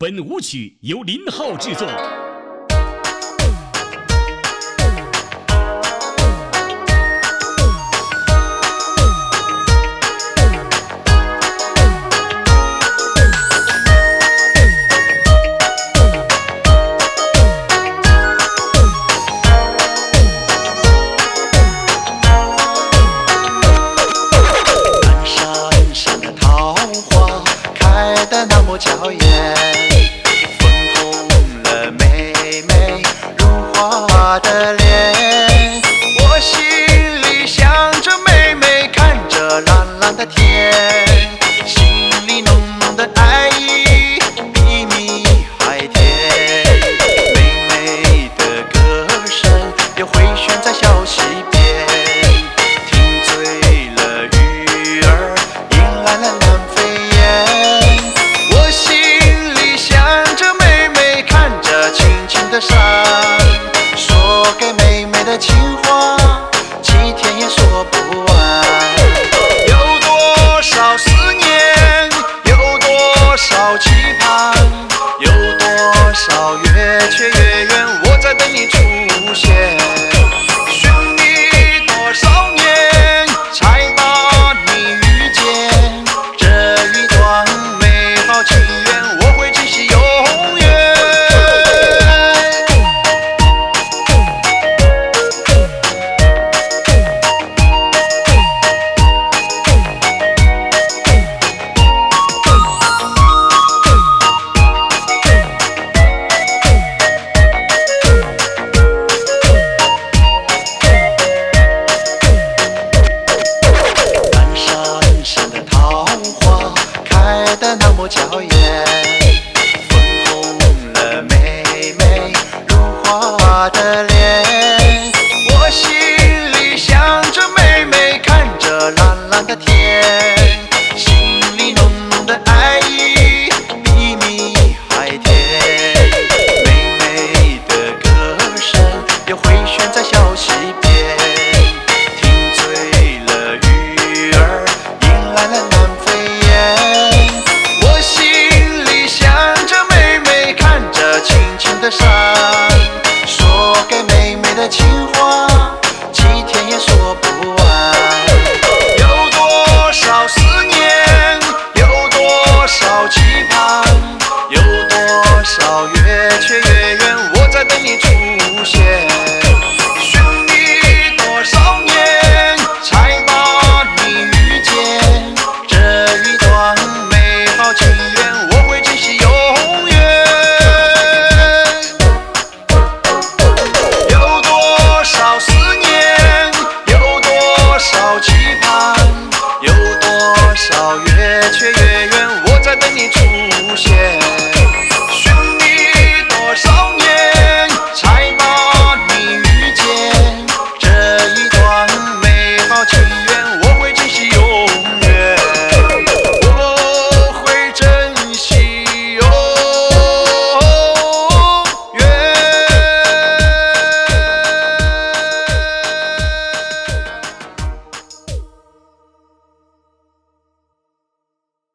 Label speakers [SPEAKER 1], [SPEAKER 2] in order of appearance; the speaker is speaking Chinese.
[SPEAKER 1] 本舞曲由林浩制作。
[SPEAKER 2] 山上的桃花开得那么娇艳，粉红了妹妹如花的脸。我心里想着妹妹，看着蓝蓝的天，心里浓浓的爱意比蜜还甜。妹妹的歌声又回旋在小溪边，听醉了鱼儿，迎来了南飞燕。我心里想着妹妹，看着青青的山，说给妹妹的情话，几天也说不完。有多少思念，有多少期盼，有多少月缺月圆，我在等你出现。寻你多少年，才把你遇见。这一段美好情缘，我会珍惜永远。南山上的桃花开得那么娇艳，粉红了妹妹如花的脸。我心里想着妹妹，看着蓝蓝的天，心里浓浓的爱意比蜜还甜。妹妹的歌声又回旋在小溪边，听醉了鱼儿，迎来了南飞燕。我心里想着妹妹，看着青青的山，